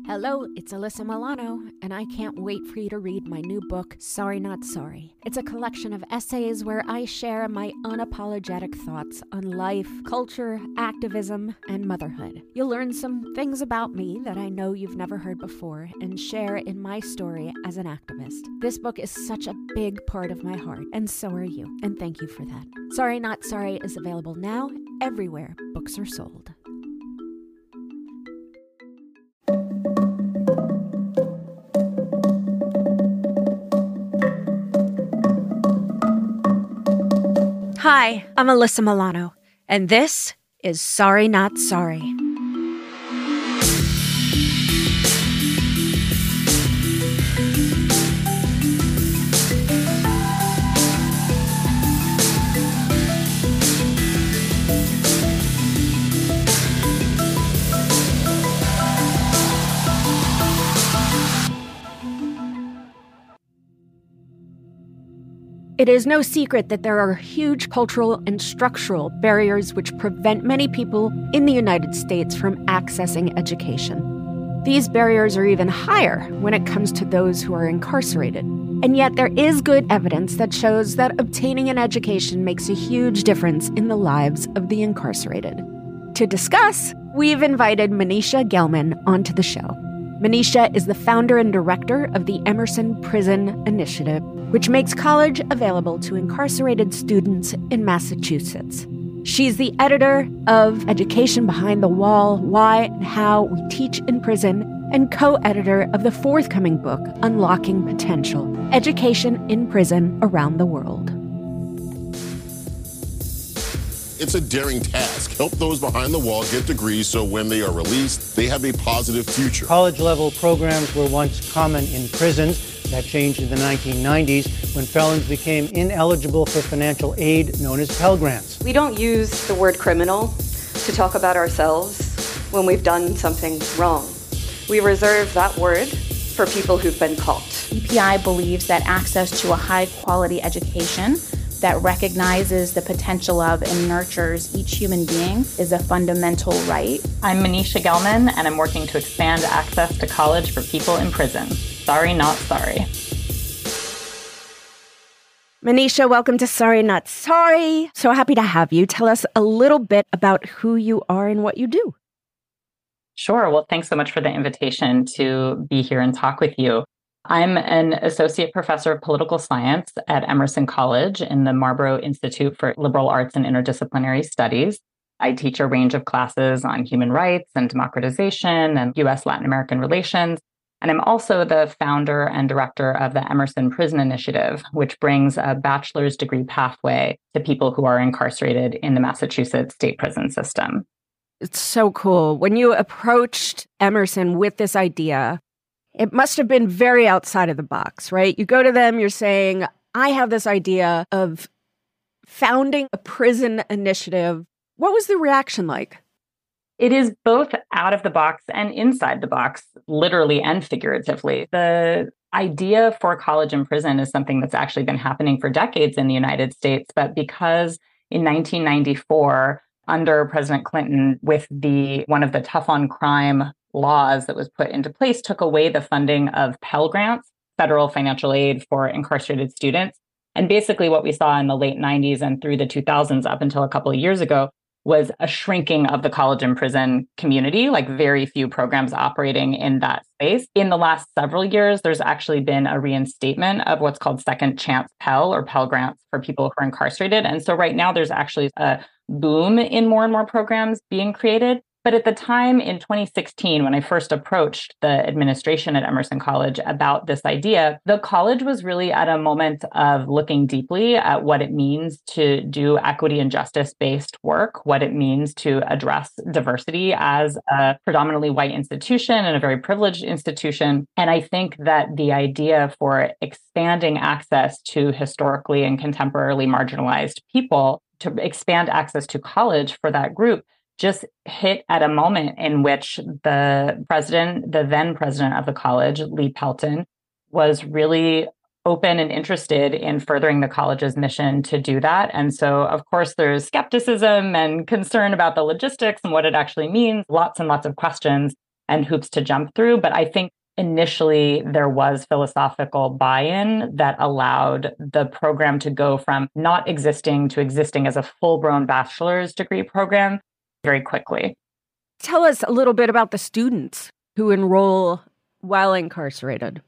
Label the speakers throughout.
Speaker 1: Hello, it's Alyssa Milano, and I can't wait for you to read my new book, Sorry Not Sorry. It's a collection of essays where I share my unapologetic thoughts on life, culture, activism, and motherhood. You'll learn some things about me that I know you've never heard before and share in my story as an activist. This book is such a big part of my heart, and so are you, and thank you for that. Sorry Not Sorry is available now everywhere books are sold. Hi, I'm Alyssa Milano, and this is Sorry Not Sorry. It is no secret that there are huge cultural and structural barriers which prevent many people in the United States from accessing education. These barriers are even higher when it comes to those who are incarcerated. And yet there is good evidence that shows that obtaining an education makes a huge difference in the lives of the incarcerated. To discuss, we've invited Manisha Gelman onto the show. Manisha is the founder and director of the Emerson Prison Initiative, which makes college available to incarcerated students in Massachusetts. She's the editor of Education Behind the Wall, Why and How We Teach in Prison, and co-editor of the forthcoming book, Unlocking Potential, Education in Prison Around the World.
Speaker 2: It's a daring task. Help those behind the wall get degrees so when they are released, they have a positive future.
Speaker 3: College-level programs were once common in prisons. That changed in the 1990s when felons became ineligible for financial aid known as Pell Grants.
Speaker 4: We don't use the word criminal to talk about ourselves when we've done something wrong. We reserve that word for people who've been caught.
Speaker 5: EPI believes that access to a high-quality education that recognizes the potential of and nurtures each human being is a fundamental right.
Speaker 6: I'm Manisha Gelman, and I'm working to expand access to college for people in prison. Sorry Not Sorry.
Speaker 1: Manisha, welcome to Sorry Not Sorry. So happy to have you. Tell us a little bit about who you are and what you do.
Speaker 6: Sure. Well, thanks so much for the invitation to be here and talk with you. I'm an associate professor of political science at Emerson College in the Marlborough Institute for Liberal Arts and Interdisciplinary Studies. I teach a range of classes on human rights and democratization and U.S. Latin American relations. And I'm also the founder and director of the Emerson Prison Initiative, which brings a bachelor's degree pathway to people who are incarcerated in the Massachusetts state prison system.
Speaker 1: It's so cool. When you approached Emerson with this idea, it must have been very outside of the box, right? You go to them, you're saying, I have this idea of founding a prison initiative. What was the reaction like?
Speaker 6: It is both out of the box and inside the box, literally and figuratively. The idea for college and prison is something that's actually been happening for decades in the United States. But because in 1994, under President Clinton, with one of the tough on crime laws that was put into place, took away the funding of Pell Grants, federal financial aid for incarcerated students. And basically what we saw in the late 90s and through the 2000s up until a couple of years ago was a shrinking of the college and prison community, like very few programs operating in that space. In the last several years, there's actually been a reinstatement of what's called second chance Pell or Pell Grants for people who are incarcerated. And so right now there's actually a boom in more and more programs being created. But at the time in 2016, when I first approached the administration at Emerson College about this idea, the college was really at a moment of looking deeply at what it means to do equity and justice-based work, what it means to address diversity as a predominantly white institution and a very privileged institution. And I think that the idea for expanding access to historically and contemporarily marginalized people, to expand access to college for that group, just hit at a moment in which the then president of the college, Lee Pelton, was really open and interested in furthering the college's mission to do that. And so, of course, there's skepticism and concern about the logistics and what it actually means, lots and lots of questions. and hoops to jump through. But I think initially there was philosophical buy-in that allowed the program to go from not existing to existing as a full-blown bachelor's degree program very quickly.
Speaker 1: Tell us a little bit about the students who enroll while incarcerated.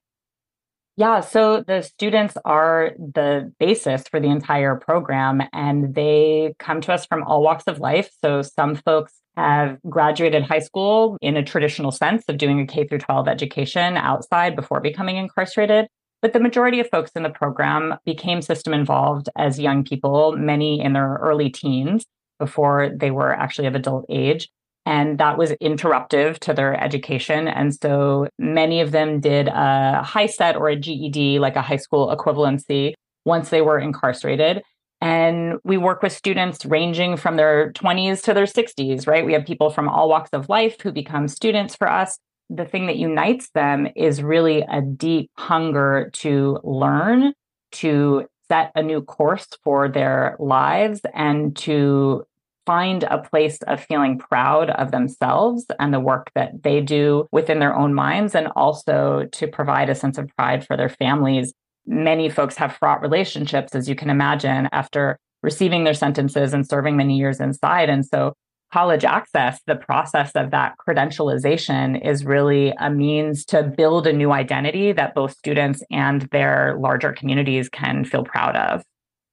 Speaker 6: Yeah, so the students are the basis for the entire program, and they come to us from all walks of life. So some folks have graduated high school in a traditional sense of doing a K through 12 education outside before becoming incarcerated. But the majority of folks in the program became system involved as young people, many in their early teens before they were actually of adult age. And that was interruptive to their education. And so many of them did a HiSET or a GED, like a high school equivalency, once they were incarcerated. And we work with students ranging from their 20s to their 60s, right? We have people from all walks of life who become students for us. The thing that unites them is really a deep hunger to learn, to set a new course for their lives, and to find a place of feeling proud of themselves and the work that they do within their own minds, and also to provide a sense of pride for their families. Many folks have fraught relationships, as you can imagine, after receiving their sentences and serving many years inside. And so college access, the process of that credentialization, is really a means to build a new identity that both students and their larger communities can feel proud of.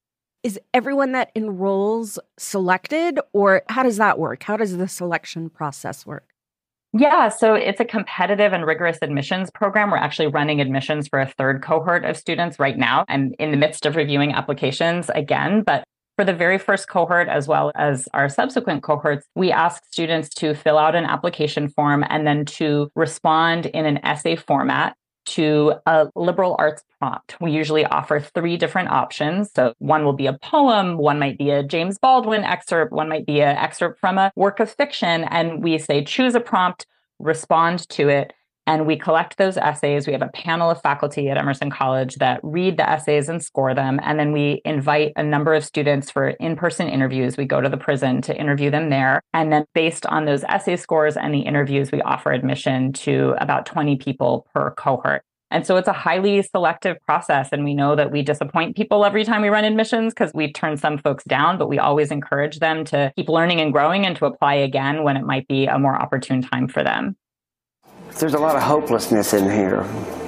Speaker 1: Is everyone that enrolls selected, or how does that work? How does the selection process work?
Speaker 6: Yeah, so it's a competitive and rigorous admissions program. We're actually running admissions for a third cohort of students right now. I'm in the midst of reviewing applications again, but for the very first cohort, as well as our subsequent cohorts, we ask students to fill out an application form and then to respond in an essay format to a liberal arts prompt. We usually offer 3 different options. So one will be a poem, one might be a James Baldwin excerpt, one might be an excerpt from a work of fiction. And we say, choose a prompt, respond to it. And we collect those essays. We have a panel of faculty at Emerson College that read the essays and score them. And then we invite a number of students for in-person interviews. We go to the prison to interview them there. And then based on those essay scores and the interviews, we offer admission to about 20 people per cohort. And so it's a highly selective process. And we know that we disappoint people every time we run admissions because we turn some folks down, but we always encourage them to keep learning and growing and to apply again when it might be a more opportune time for them.
Speaker 7: There's a lot of hopelessness in here.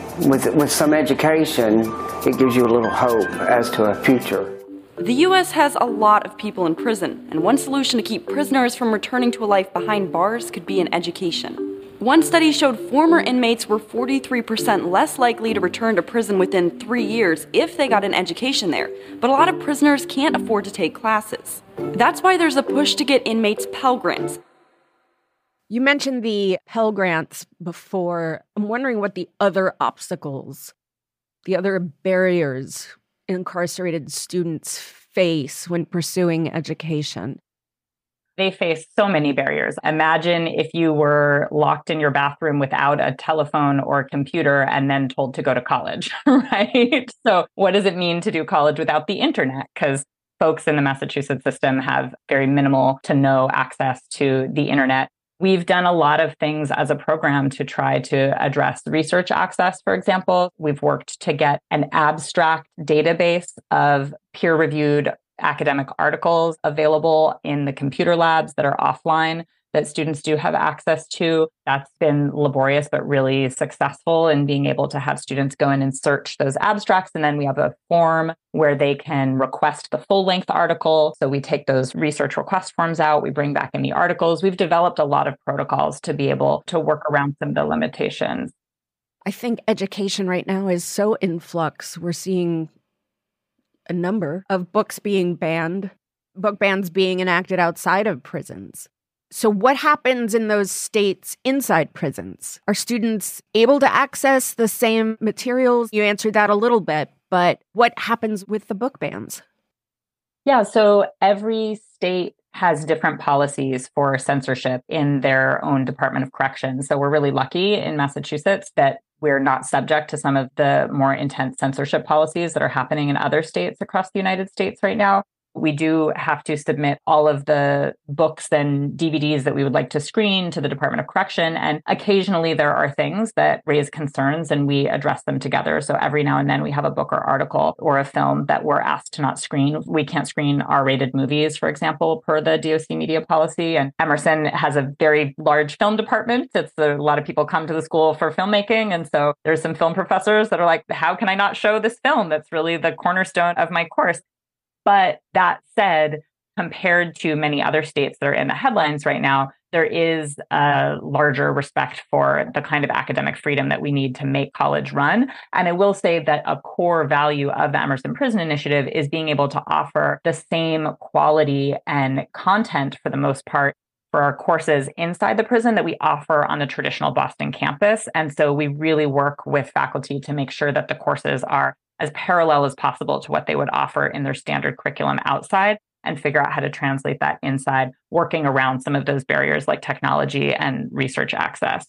Speaker 7: With some education, it gives you a little hope as to a future.
Speaker 8: The U.S. has a lot of people in prison, and one solution to keep prisoners from returning to a life behind bars could be an education. One study showed former inmates were 43% less likely to return to prison within 3 years if they got an education there, but a lot of prisoners can't afford to take classes. That's why there's a push to get inmates Pell Grants.
Speaker 1: You mentioned the Pell Grants before. I'm wondering what the other obstacles, the other barriers incarcerated students face when pursuing education.
Speaker 6: They face so many barriers. Imagine if you were locked in your bathroom without a telephone or computer and then told to go to college, right? So what does it mean to do college without the internet? Because folks in the Massachusetts system have very minimal to no access to the internet. We've done a lot of things as a program to try to address research access, for example. We've worked to get an abstract database of peer-reviewed academic articles available in the computer labs that are offline that students do have access to. That's been laborious, but really successful in being able to have students go in and search those abstracts. And then we have a form where they can request the full-length article. So we take those research request forms out, we bring back in the articles. We've developed a lot of protocols to be able to work around some of the limitations.
Speaker 1: I think education right now is so in flux. We're seeing a number of books being banned, book bans being enacted outside of prisons. So what happens in those states inside prisons? Are students able to access the same materials? You answered that a little bit, but what happens with the book bans?
Speaker 6: Yeah, so every state has different policies for censorship in their own Department of Corrections. So we're really lucky in Massachusetts that we're not subject to some of the more intense censorship policies that are happening in other states across the United States right now. We do have to submit all of the books and DVDs that we would like to screen to the Department of Correction. And occasionally there are things that raise concerns and we address them together. So every now and then we have a book or article or a film that we're asked to not screen. We can't screen R-rated movies, for example, per the DOC media policy. And Emerson has a very large film department. It's a lot of people come to the school for filmmaking. And so there's some film professors that are like, how can I not show this film? That's really the cornerstone of my course. But that said, compared to many other states that are in the headlines right now, there is a larger respect for the kind of academic freedom that we need to make college run. And I will say that a core value of the Emerson Prison Initiative is being able to offer the same quality and content, for the most part, for our courses inside the prison that we offer on the traditional Boston campus. And so we really work with faculty to make sure that the courses are as parallel as possible to what they would offer in their standard curriculum outside, and figure out how to translate that inside, working around some of those barriers like technology and research access.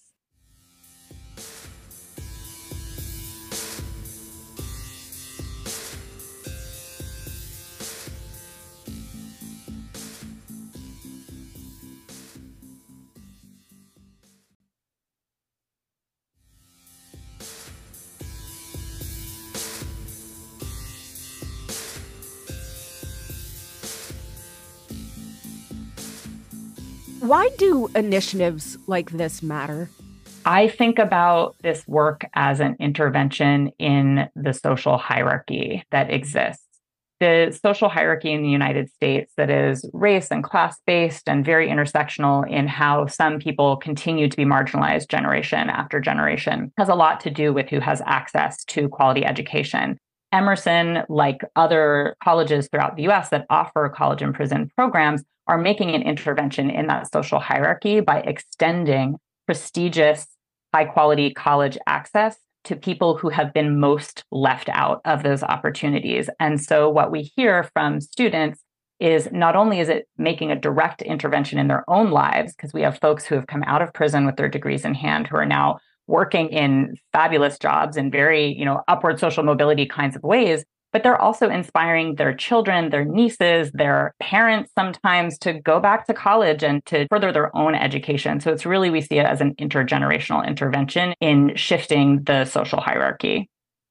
Speaker 1: Why do initiatives like this matter?
Speaker 6: I think about this work as an intervention in the social hierarchy that exists. The social hierarchy in the United States that is race and class-based and very intersectional in how some people continue to be marginalized generation after generation has a lot to do with who has access to quality education. Emerson, like other colleges throughout the US that offer college and prison programs, are making an intervention in that social hierarchy by extending prestigious, high-quality college access to people who have been most left out of those opportunities. And so what we hear from students is not only is it making a direct intervention in their own lives, because we have folks who have come out of prison with their degrees in hand who are now working in fabulous jobs in very, upward social mobility kinds of ways, but they're also inspiring their children, their nieces, their parents sometimes to go back to college and to further their own education. So it's really, we see it as an intergenerational intervention in shifting the social hierarchy.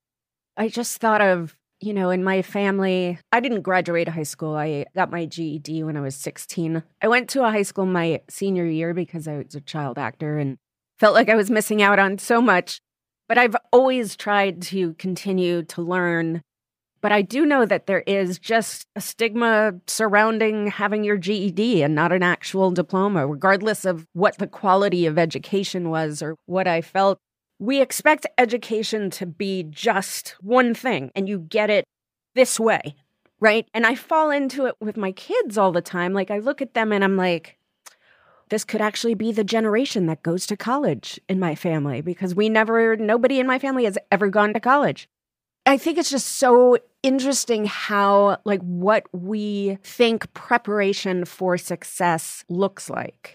Speaker 1: I just thought of, in my family, I didn't graduate high school. I got my GED when I was 16. I went to a high school my senior year because I was a child actor and felt like I was missing out on so much. But I've always tried to continue to learn. But I do know that there is just a stigma surrounding having your GED and not an actual diploma, regardless of what the quality of education was or what I felt. We expect education to be just one thing, and you get it this way, right? And I fall into it with my kids all the time. Like, I look at them and I'm like, this could actually be the generation that goes to college in my family, because nobody in my family has ever gone to college. I think it's just so interesting how, what we think preparation for success looks like.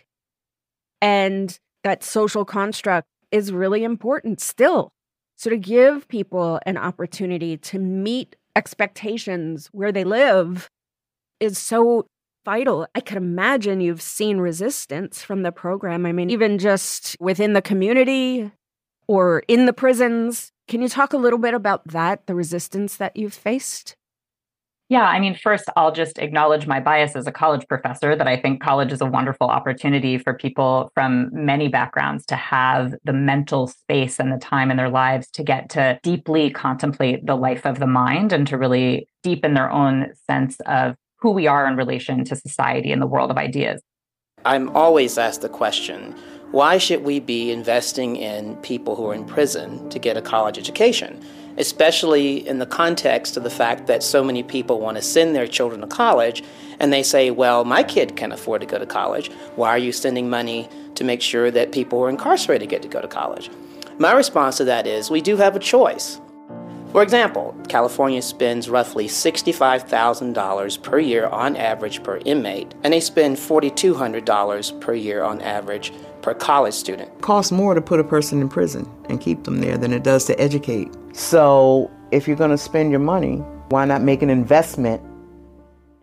Speaker 1: And that social construct is really important still. So to give people an opportunity to meet expectations where they live is so vital. I could imagine you've seen resistance from the program. I mean, even just within the community or in the prisons. Can you talk a little bit about that, the resistance that you've faced?
Speaker 6: Yeah, first, I'll just acknowledge my bias as a college professor that I think college is a wonderful opportunity for people from many backgrounds to have the mental space and the time in their lives to get to deeply contemplate the life of the mind and to really deepen their own sense of who we are in relation to society and the world of ideas.
Speaker 9: I'm always asked the question, why should we be investing in people who are in prison to get a college education, especially in the context of the fact that so many people want to send their children to college, and they say, well, my kid can afford to go to college. Why are you sending money to make sure that people who are incarcerated get to go to college? My response to that is, we do have a choice. For example, California spends roughly $65,000 per year on average per inmate, and they spend $4,200 per year on average per college student.
Speaker 10: It costs more to put a person in prison and keep them there than it does to educate. So if you're going to spend your money, why not make an investment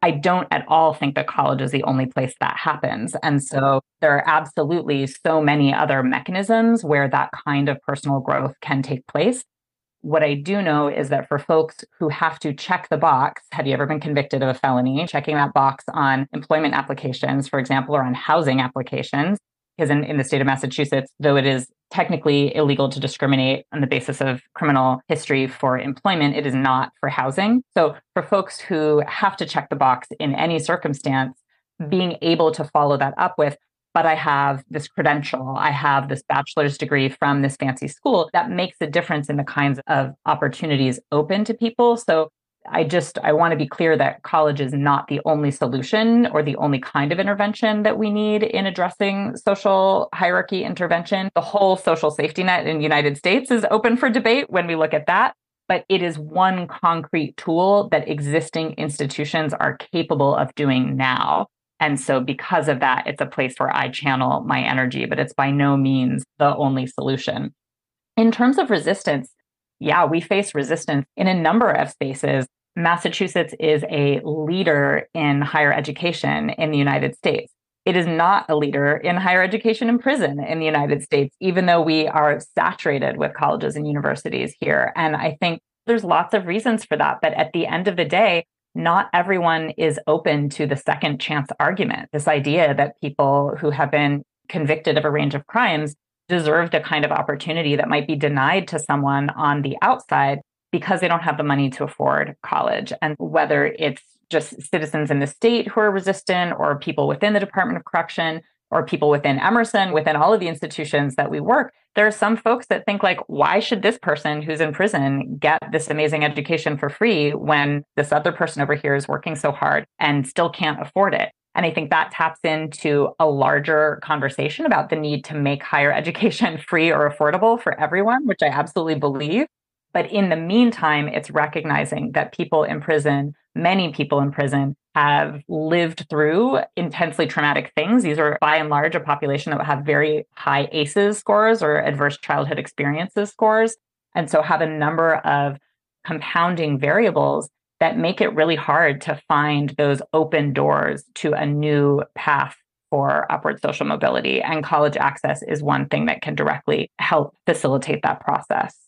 Speaker 6: I don't at all think that college is the only place that happens. And so there are absolutely so many other mechanisms where that kind of personal growth can take place. What I do know is that for folks who have to check the box, have you ever been convicted of a felony? Checking that box on employment applications, for example, or on housing applications, because in the state of Massachusetts, though it is technically illegal to discriminate on the basis of criminal history for employment, it is not for housing. So for folks who have to check the box in any circumstance, being able to follow that up with, but I have this credential, I have this bachelor's degree from this fancy school, that makes a difference in the kinds of opportunities open to people. So I want to be clear that college is not the only solution or the only kind of intervention that we need in addressing social hierarchy intervention. The whole social safety net in the United States is open for debate when we look at that, but it is one concrete tool that existing institutions are capable of doing now. And so because of that, it's a place where I channel my energy, but it's by no means the only solution. In terms of resistance, yeah, we face resistance in a number of spaces. Massachusetts is a leader in higher education in the United States. It is not a leader in higher education in prison in the United States, even though we are saturated with colleges and universities here. And I think there's lots of reasons for that. But at the end of the day, not everyone is open to the second chance argument. This idea that people who have been convicted of a range of crimes deserve the kind of opportunity that might be denied to someone on the outside because they don't have the money to afford college. And whether it's just citizens in the state who are resistant, or people within the Department of Correction, or people within Emerson, within all of the institutions that we work, there are some folks that think like, why should this person who's in prison get this amazing education for free when this other person over here is working so hard and still can't afford it? And I think that taps into a larger conversation about the need to make higher education free or affordable for everyone, which I absolutely believe. But in the meantime, it's recognizing that people in prison, many people in prison, have lived through intensely traumatic things. These are by and large a population that have very high ACEs scores, or adverse childhood experiences scores. And so have a number of compounding variables that make it really hard to find those open doors to a new path for upward social mobility. And college access is one thing that can directly help facilitate that process.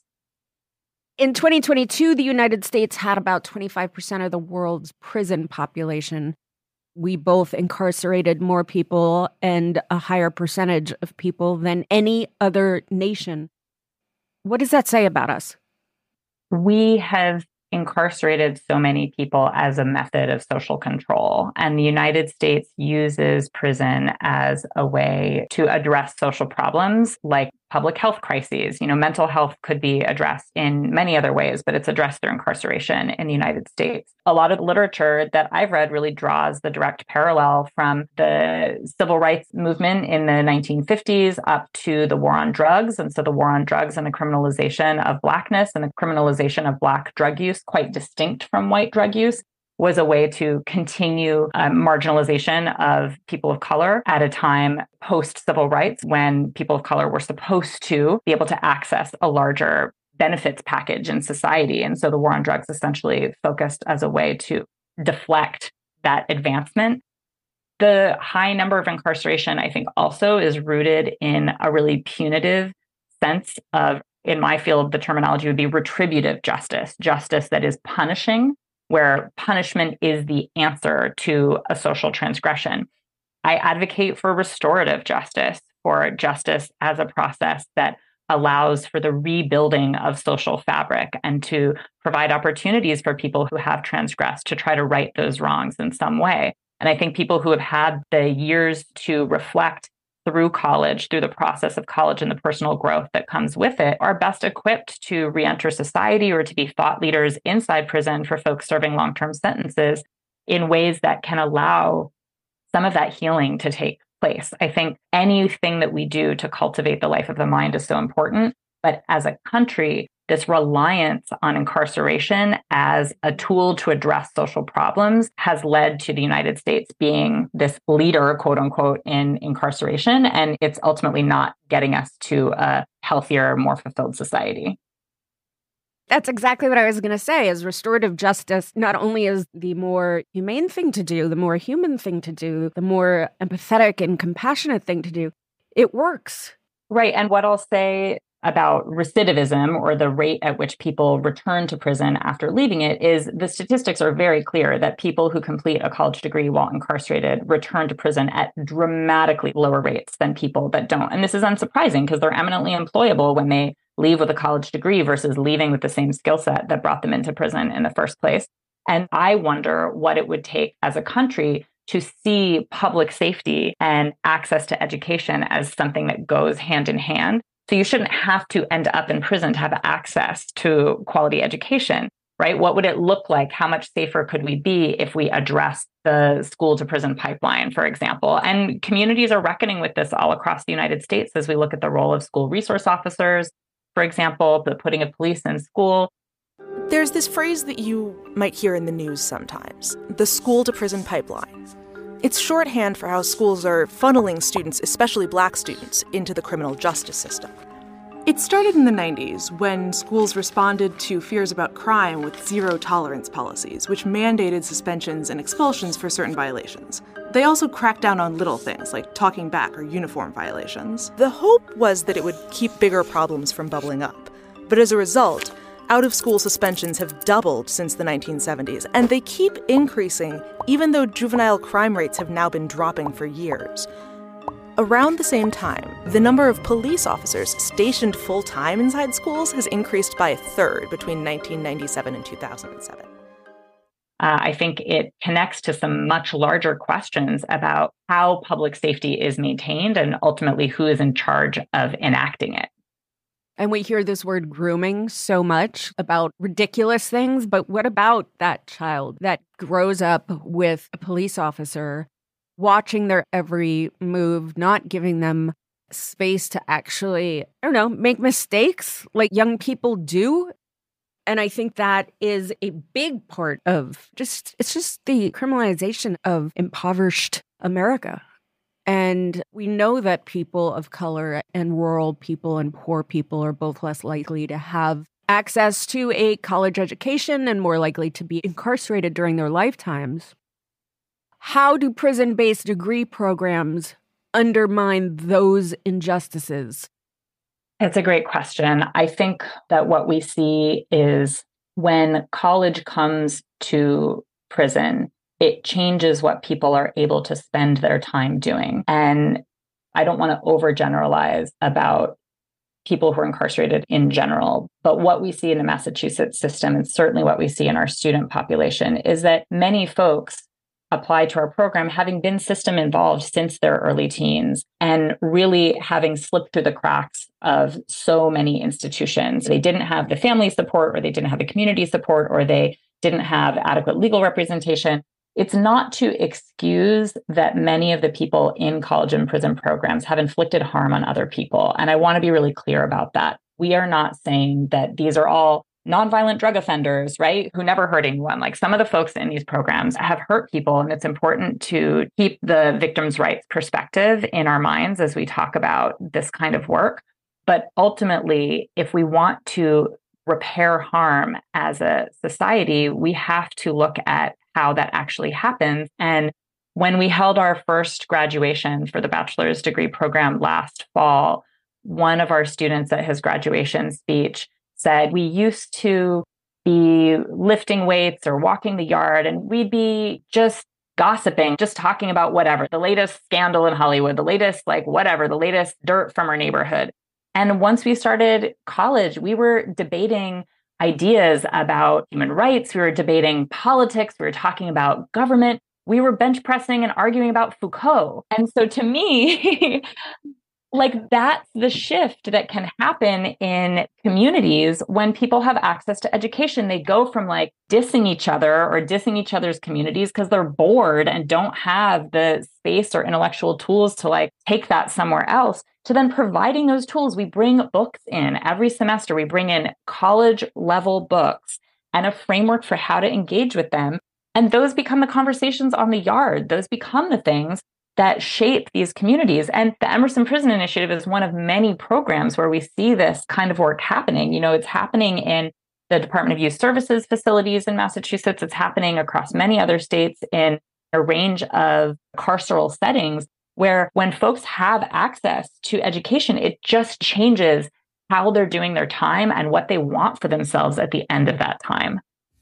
Speaker 1: In 2022, the United States had about 25% of the world's prison population. We both incarcerated more people and a higher percentage of people than any other nation. What does that say about us?
Speaker 6: We have incarcerated so many people as a method of social control. And the United States uses prison as a way to address social problems like public health crises. Mental health could be addressed in many other ways, but it's addressed through incarceration in the United States. A lot of literature that I've read really draws the direct parallel from the civil rights movement in the 1950s up to the war on drugs. And so the war on drugs and the criminalization of Blackness and the criminalization of Black drug use, quite distinct from white drug use, was a way to continue marginalization of people of color at a time post-civil rights when people of color were supposed to be able to access a larger benefits package in society. And so the war on drugs essentially focused as a way to deflect that advancement. The high number of incarceration, I think, also is rooted in a really punitive sense of, in my field, the terminology would be retributive justice, justice that is punishing, where punishment is the answer to a social transgression. I advocate for restorative justice, for justice as a process that allows for the rebuilding of social fabric and to provide opportunities for people who have transgressed to try to right those wrongs in some way. And I think people who have had the years to reflect through college, through the process of college and the personal growth that comes with it, are best equipped to reenter society or to be thought leaders inside prison for folks serving long-term sentences in ways that can allow some of that healing to take place. I think anything that we do to cultivate the life of the mind is so important, but as a country, this reliance on incarceration as a tool to address social problems has led to the United States being this leader, quote unquote, in incarceration. And it's ultimately not getting us to a healthier, more fulfilled society.
Speaker 1: That's exactly what I was going to say, is restorative justice not only is the more humane thing to do, the more human thing to do, the more empathetic and compassionate thing to do, it works.
Speaker 6: Right. And what I'll say about recidivism, or the rate at which people return to prison after leaving it, is the statistics are very clear that people who complete a college degree while incarcerated return to prison at dramatically lower rates than people that don't. And this is unsurprising because they're eminently employable when they leave with a college degree versus leaving with the same skill set that brought them into prison in the first place. And I wonder what it would take as a country to see public safety and access to education as something that goes hand in hand. So you shouldn't have to end up in prison to have access to quality education, right? What would it look like? How much safer could we be if we address the school to prison pipeline, for example? And communities are reckoning with this all across the United States as we look at the role of school resource officers, for example, the putting of police in school.
Speaker 11: There's this phrase that you might hear in the news sometimes, the school to prison pipeline. It's shorthand for how schools are funneling students, especially Black students, into the criminal justice system. It started in the 90s when schools responded to fears about crime with zero-tolerance policies, which mandated suspensions and expulsions for certain violations. They also cracked down on little things like talking back or uniform violations. The hope was that it would keep bigger problems from bubbling up. But as a result, out-of-school suspensions have doubled since the 1970s, and they keep increasing even though juvenile crime rates have now been dropping for years. Around the same time, the number of police officers stationed full-time inside schools has increased by a third between 1997 and 2007.
Speaker 6: I think it connects to some much larger questions about how public safety is maintained and ultimately who is in charge of enacting it.
Speaker 1: And we hear this word grooming so much about ridiculous things, but what about that child that grows up with a police officer watching their every move, not giving them space to actually, make mistakes like young people do? And I think that is a big part of it's just the criminalization of impoverished America. And we know that people of color and rural people and poor people are both less likely to have access to a college education and more likely to be incarcerated during their lifetimes. How do prison-based degree programs undermine those injustices?
Speaker 6: It's a great question. I think that what we see is when college comes to prison, it changes what people are able to spend their time doing. And I don't want to overgeneralize about people who are incarcerated in general, but what we see in the Massachusetts system, and certainly what we see in our student population, is that many folks apply to our program having been system involved since their early teens and really having slipped through the cracks of so many institutions. They didn't have the family support, or they didn't have the community support, or they didn't have adequate legal representation. It's not to excuse that many of the people in college and prison programs have inflicted harm on other people. And I want to be really clear about that. We are not saying that these are all nonviolent drug offenders, right, who never hurt anyone. Like, some of the folks in these programs have hurt people, and it's important to keep the victims' rights perspective in our minds as we talk about this kind of work. But ultimately, if we want to repair harm as a society, we have to look at how that actually happens. And when we held our first graduation for the bachelor's degree program last fall, one of our students at his graduation speech said, we used to be lifting weights or walking the yard, and we'd be just gossiping, just talking about whatever, the latest scandal in Hollywood, the latest, the latest dirt from our neighborhood. And once we started college, we were debating ideas about human rights. We were debating politics. We were talking about government. We were bench pressing and arguing about Foucault. And so to me, that's the shift that can happen in communities when people have access to education. They go from dissing each other or dissing each other's communities because they're bored and don't have the space or intellectual tools to take that somewhere else, to then providing those tools. We bring books in every semester. We bring in college level books and a framework for how to engage with them. And those become the conversations on the yard. Those become the things that shape these communities. And the Emerson Prison Initiative is one of many programs where we see this kind of work happening. It's happening in the Department of Youth Services facilities in Massachusetts. It's happening across many other states in a range of carceral settings where when folks have access to education, it just changes how they're doing their time and what they want for themselves at the end of that time.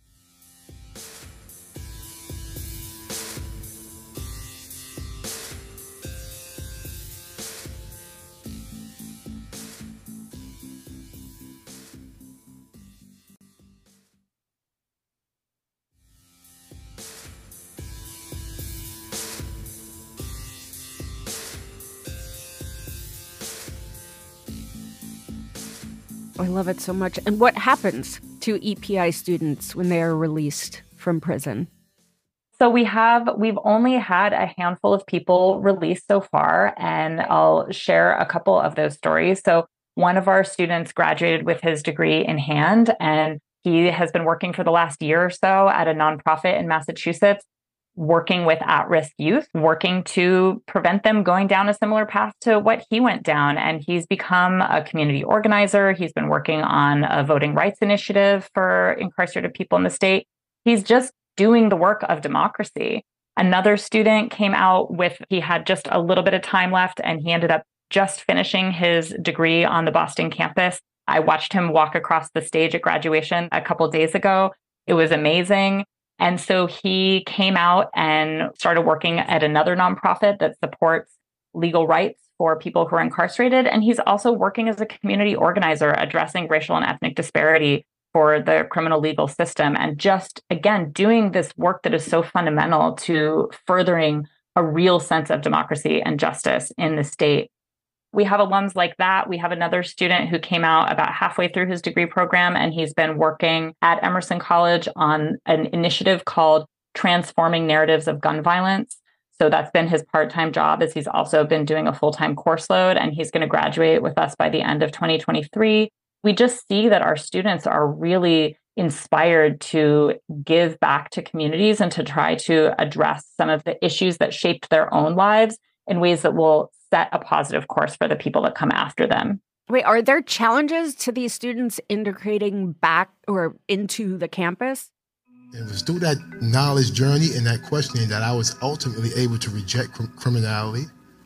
Speaker 1: I love it so much. And what happens to EPI students when they are released from prison?
Speaker 6: So we've only had a handful of people released so far, and I'll share a couple of those stories. So one of our students graduated with his degree in hand, and he has been working for the last year or so at a nonprofit in Massachusetts, working with at-risk youth, working to prevent them going down a similar path to what he went down. And he's become a community organizer. He's been working on a voting rights initiative for incarcerated people in the state. He's just doing the work of democracy. Another student came out he had just a little bit of time left, and he ended up just finishing his degree on the Boston campus. I watched him walk across the stage at graduation a couple of days ago. It was amazing. And so he came out and started working at another nonprofit that supports legal rights for people who are incarcerated. And he's also working as a community organizer, addressing racial and ethnic disparity for the criminal legal system. And just, again, doing this work that is so fundamental to furthering a real sense of democracy and justice in the state. We have alums like that. We have another student who came out about halfway through his degree program, and he's been working at Emerson College on an initiative called Transforming Narratives of Gun Violence. So that's been his part-time job, as he's also been doing a full-time course load, and he's going to graduate with us by the end of 2023. We just see that our students are really inspired to give back to communities and to try to address some of the issues that shaped their own lives in ways that will set a positive course for the people that come after them.
Speaker 1: Wait, are there challenges to these students integrating back or into the campus?
Speaker 12: It was through that knowledge journey and that questioning that I was ultimately able to reject criminality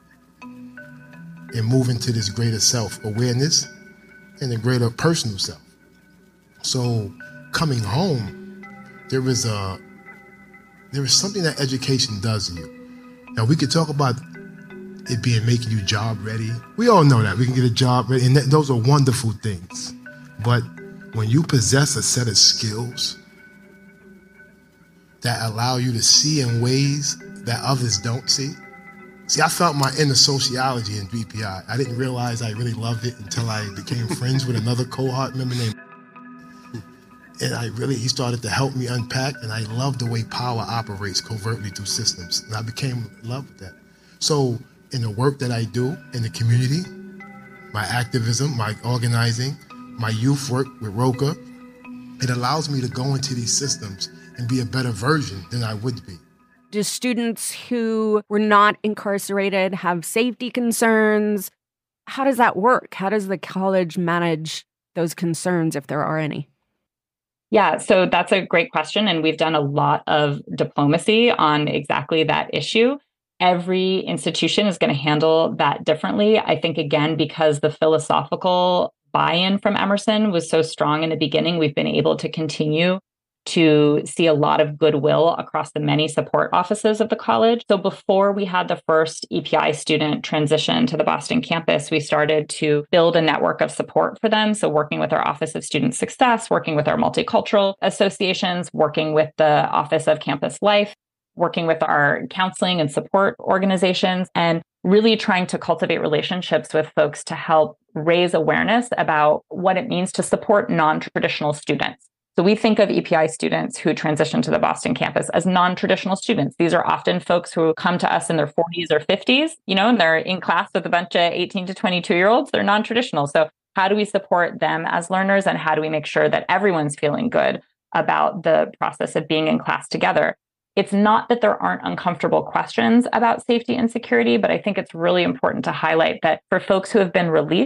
Speaker 12: and move into this greater self-awareness and a greater personal self. So coming home, there was something that education does to you. Now we could talk about it making you job ready. We all know that we can get a job ready, and those are wonderful things. But when you possess a set of skills that allow you to see in ways that others don't see. See, I felt my inner sociology in BPI. I didn't realize I really loved it until I became friends with another cohort member named and he started to help me unpack, and I love the way power operates covertly through systems. And I became in love with that. So in the work that I do in the community, my activism, my organizing, my youth work with ROCA, it allows me to go into these systems and be a better version than I would be.
Speaker 1: Do students who were not incarcerated have safety concerns? How does that work? How does the college manage those concerns, if there are any?
Speaker 6: Yeah, so that's a great question. And we've done a lot of diplomacy on exactly that issue. Every institution is going to handle that differently. I think, again, because the philosophical buy-in from Emerson was so strong in the beginning, we've been able to continue to see a lot of goodwill across the many support offices of the college. So before we had the first EPI student transition to the Boston campus, we started to build a network of support for them. So working with our Office of Student Success, working with our multicultural associations, working with the Office of Campus Life, working with our counseling and support organizations, and really trying to cultivate relationships with folks to help raise awareness about what it means to support non-traditional students. So we think of EPI students who transition to the Boston campus as non-traditional students. These are often folks who come to us in their 40s or 50s, and they're in class with a bunch of 18 to 22-year-olds. They're non-traditional. So how do we support them as learners, and how do we make sure that everyone's feeling good about the process of being in class together? It's not that there aren't uncomfortable questions about safety and security, but I think it's really important to highlight that for folks who have been released,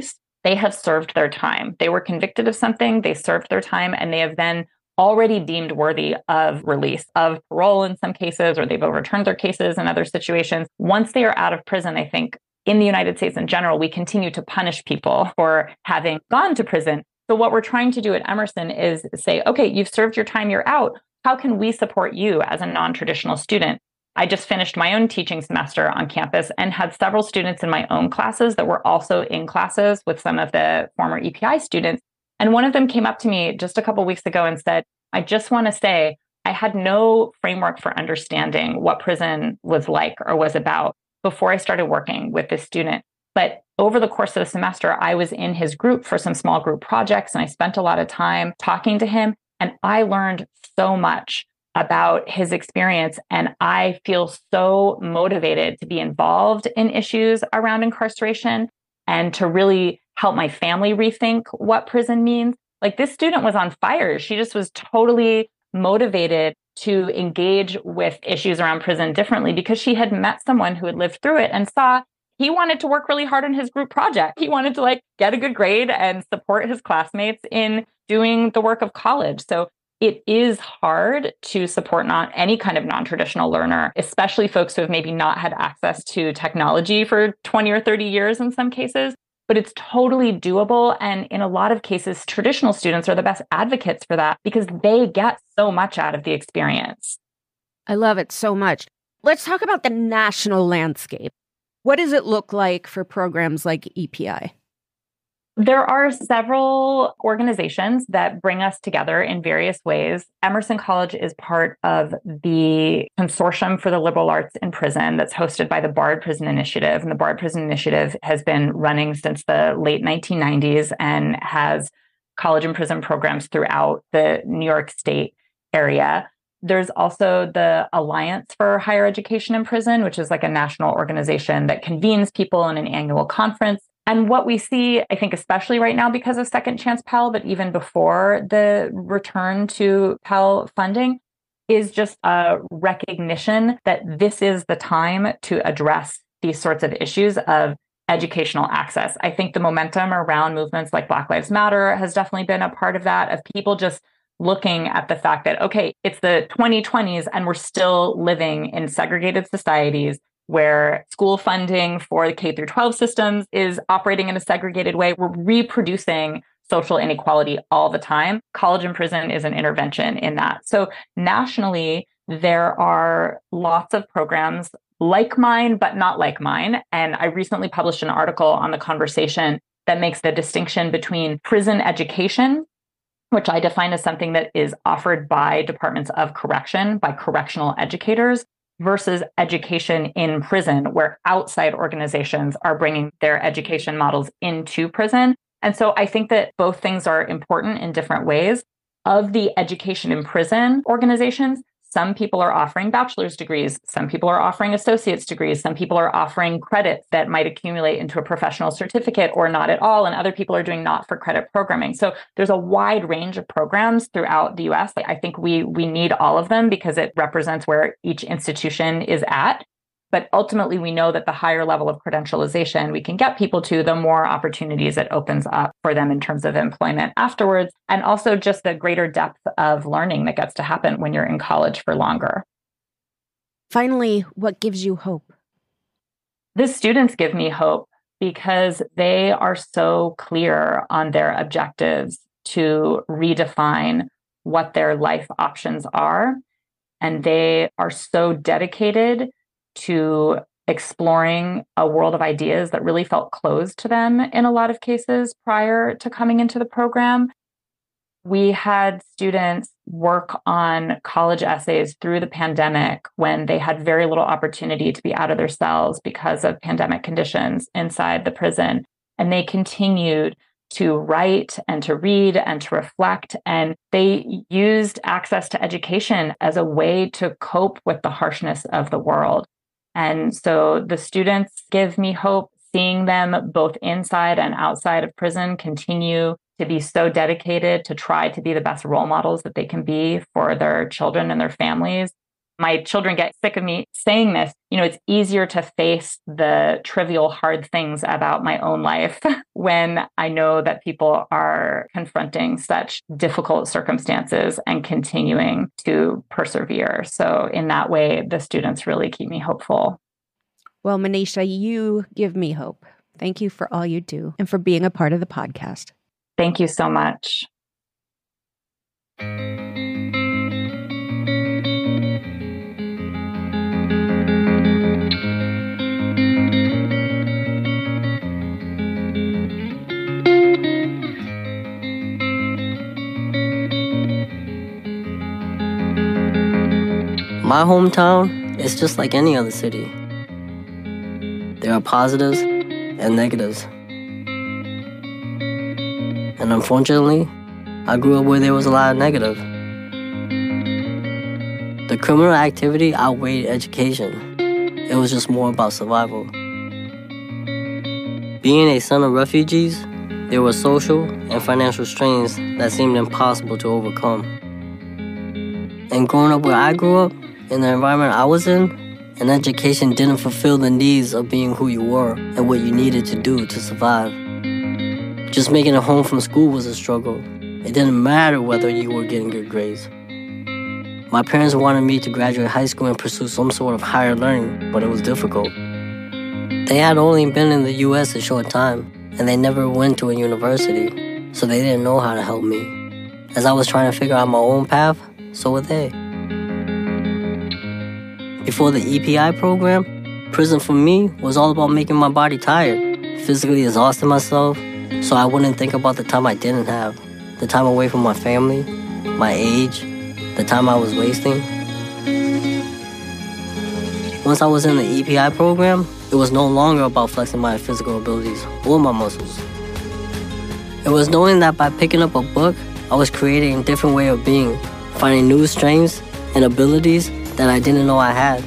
Speaker 6: they have served their time. They were convicted of something, they served their time, and they have then already deemed worthy of release, of parole in some cases, or they've overturned their cases in other situations. Once they are out of prison, I think in the United States in general, we continue to punish people for having gone to prison. So what we're trying to do at Emerson is say, okay, you've served your time, you're out. How can we support you as a non-traditional student? I just finished my own teaching semester on campus and had several students in my own classes that were also in classes with some of the former EPI students. And one of them came up to me just a couple weeks ago and said, I just want to say, I had no framework for understanding what prison was like or was about before I started working with this student. But over the course of the semester, I was in his group for some small group projects, and I spent a lot of time talking to him. And I learned so much about his experience. And I feel so motivated to be involved in issues around incarceration and to really help my family rethink what prison means. Like, this student was on fire. She just was totally motivated to engage with issues around prison differently because she had met someone who had lived through it and saw he wanted to work really hard on his group project. He wanted to get a good grade and support his classmates in doing the work of college. So it is hard to support not any kind of non-traditional learner, especially folks who have maybe not had access to technology for 20 or 30 years in some cases. But it's totally doable. And in a lot of cases, traditional students are the best advocates for that because they get so much out of the experience.
Speaker 1: I love it so much. Let's talk about the national landscape. What does it look like for programs like EPI?
Speaker 6: There are several organizations that bring us together in various ways. Emerson College is part of the Consortium for the Liberal Arts in Prison that's hosted by the Bard Prison Initiative. And the Bard Prison Initiative has been running since the late 1990s and has college and prison programs throughout the New York State area. There's also the Alliance for Higher Education in Prison, which is like a national organization that convenes people in an annual conference. And what we see, I think, especially right now because of Second Chance Pell, but even before the return to Pell funding, is just a recognition that this is the time to address these sorts of issues of educational access. I think the momentum around movements like Black Lives Matter has definitely been a part of that, of people just looking at the fact that, okay, it's the 2020s and we're still living in segregated societies where school funding for the K through 12 systems is operating in a segregated way. We're reproducing social inequality all the time. College and prison is an intervention in that. So nationally, there are lots of programs like mine, but not like mine. And I recently published an article on The Conversation that makes the distinction between prison education, which I define as something that is offered by departments of correction, by correctional educators, versus education in prison, where outside organizations are bringing their education models into prison. And so I think that both things are important in different ways. Of the education in prison organizations, some people are offering bachelor's degrees, some people are offering associate's degrees, some people are offering credits that might accumulate into a professional certificate or not at all, and other people are doing not-for-credit programming. So there's a wide range of programs throughout the US. I think we need all of them because it represents where each institution is at. But ultimately, we know that the higher level of credentialization we can get people to, the more opportunities it opens up for them in terms of employment afterwards, and also just the greater depth of learning that gets to happen when you're in college for longer.
Speaker 1: Finally, what gives you hope?
Speaker 6: The students give me hope because they are so clear on their objectives to redefine what their life options are. And they are so dedicated to exploring a world of ideas that really felt closed to them in a lot of cases prior to coming into the program. We had students work on college essays through the pandemic when they had very little opportunity to be out of their cells because of pandemic conditions inside the prison. And they continued to write and to read and to reflect. And they used access to education as a way to cope with the harshness of the world. And so the students give me hope, seeing them both inside and outside of prison continue to be so dedicated to try to be the best role models that they can be for their children and their families. My children get sick of me saying this. It's easier to face the trivial, hard things about my own life when I know that people are confronting such difficult circumstances and continuing to persevere. So in that way, the students really keep me hopeful.
Speaker 1: Well, Manisha, you give me hope. Thank you for all you do and for being a part of the podcast.
Speaker 6: Thank you so much.
Speaker 13: My hometown is just like any other city. There are positives and negatives. And unfortunately, I grew up where there was a lot of negative. The criminal activity outweighed education. It was just more about survival. Being a son of refugees, there were social and financial strains that seemed impossible to overcome. And growing up where I grew up, in the environment I was in, an education didn't fulfill the needs of being who you were and what you needed to do to survive. Just making it home from school was a struggle. It didn't matter whether you were getting good grades. My parents wanted me to graduate high school and pursue some sort of higher learning, but it was difficult. They had only been in the U.S. a short time, and they never went to a university, so they didn't know how to help me. As I was trying to figure out my own path, so were they. Before the EPI program, prison for me was all about making my body tired, physically exhausting myself, so I wouldn't think about the time I didn't have, the time away from my family, my age, the time I was wasting. Once I was in the EPI program, it was no longer about flexing my physical abilities or my muscles. It was knowing that by picking up a book, I was creating a different way of being, finding new strengths and abilities that I didn't know I had.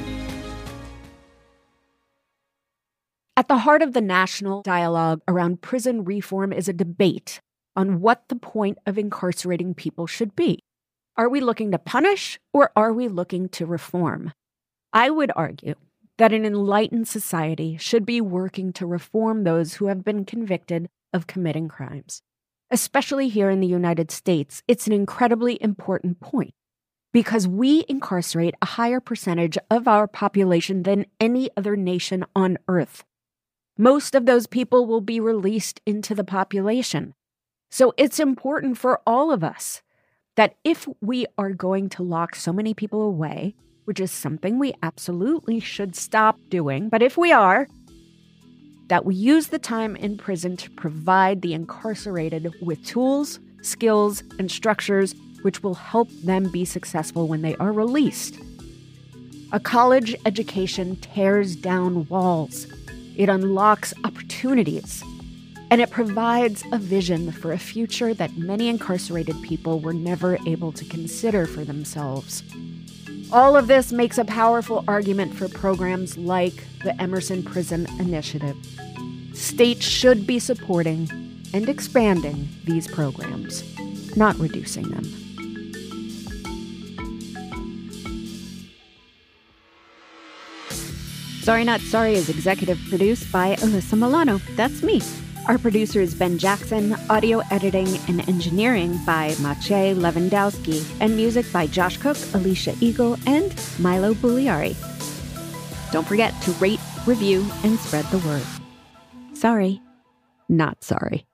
Speaker 1: At the heart of the national dialogue around prison reform is a debate on what the point of incarcerating people should be. Are we looking to punish or are we looking to reform? I would argue that an enlightened society should be working to reform those who have been convicted of committing crimes. Especially here in the United States, it's an incredibly important point, because we incarcerate a higher percentage of our population than any other nation on earth. Most of those people will be released into the population. So it's important for all of us that if we are going to lock so many people away, which is something we absolutely should stop doing, but if we are, that we use the time in prison to provide the incarcerated with tools, skills, and structures which will help them be successful when they are released. A college education tears down walls. It unlocks opportunities. And it provides a vision for a future that many incarcerated people were never able to consider for themselves. All of this makes a powerful argument for programs like the Emerson Prison Initiative. States should be supporting and expanding these programs, not reducing them. Sorry Not Sorry is executive produced by Alyssa Milano. That's me. Our producer is Ben Jackson, audio editing and engineering by Maciej Lewandowski, and music by Josh Cook, Alicia Eagle, and Milo Bugliari. Don't forget to rate, review, and spread the word. Sorry, not sorry.